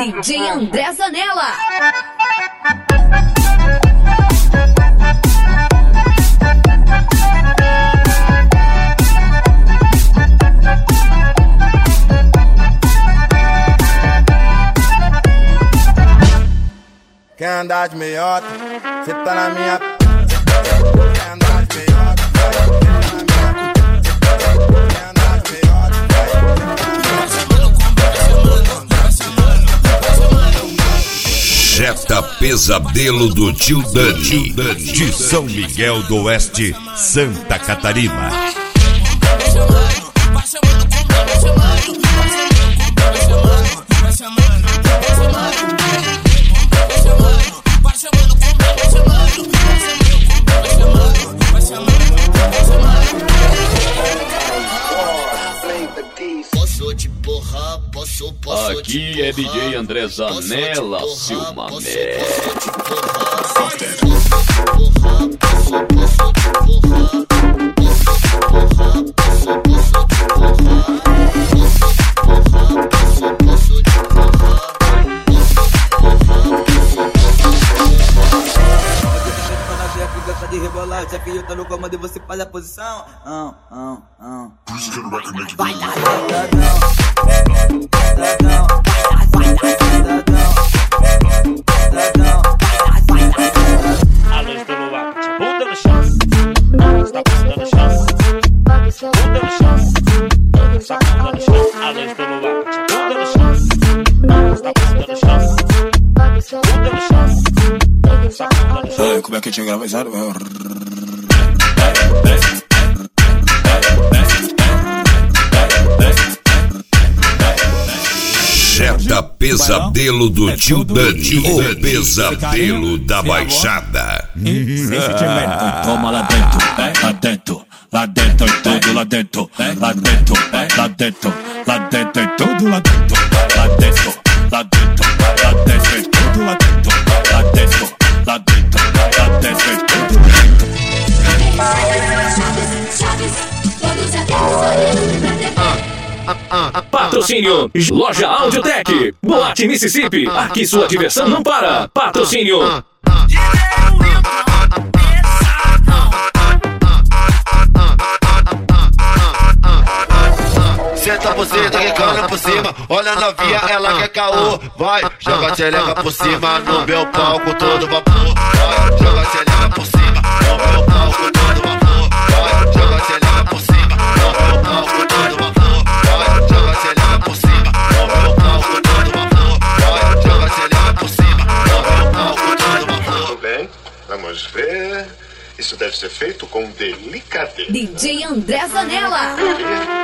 DJ André Zanella. Quer andar de meiota? Cê tá na minha. Quer andar de meiota? Quer andar de meiota? Jetta Pesadelo do Tio Dani, de São Miguel do Oeste, Santa Catarina. Aqui é DJ André Zanella, seu mané. De rebolar, o chefe tá no comando e você faz a posição. Vai lá, a luz do luar, bunda no chão, está passando no chão, bunda no chão, está passando no chão, a luz do luar, bunda no chão, está passando no chão, bunda no chão, está passando no chão. Como é que tinha gravado? Jetta Pesadelo do Tio Dani, o pesadelo da Baixada. Toma lá dentro, lá dentro, lá dentro e tudo lá dentro, lá dentro, lá dentro, lá dentro e tudo lá dentro, lá dentro, lá dentro, lá dentro e tudo lá dentro, lá dentro, lá dentro, lá dentro e tudo lá dentro. Patrocínio Loja Audiotech, Boate Mississippi, aqui sua diversão não para. Patrocínio Senta por cima, quicando por cima. Olha a novinha, ela quer caô. Vai, joga a tchereca por cima. No meu palco todo vapor. Vai, joga a tchereca por cima. No meu palco todo vapor. Vai, joga a tchereca por cima. No meu palco todo vapor. Vai, joga a tchereca por cima. No meu palco todo vapor. Vai, joga a tchereca por cima. No meu palco todo vapor. Tudo bem, vamos ver. Isso deve ser feito com delicadeza. DJ André Zanella.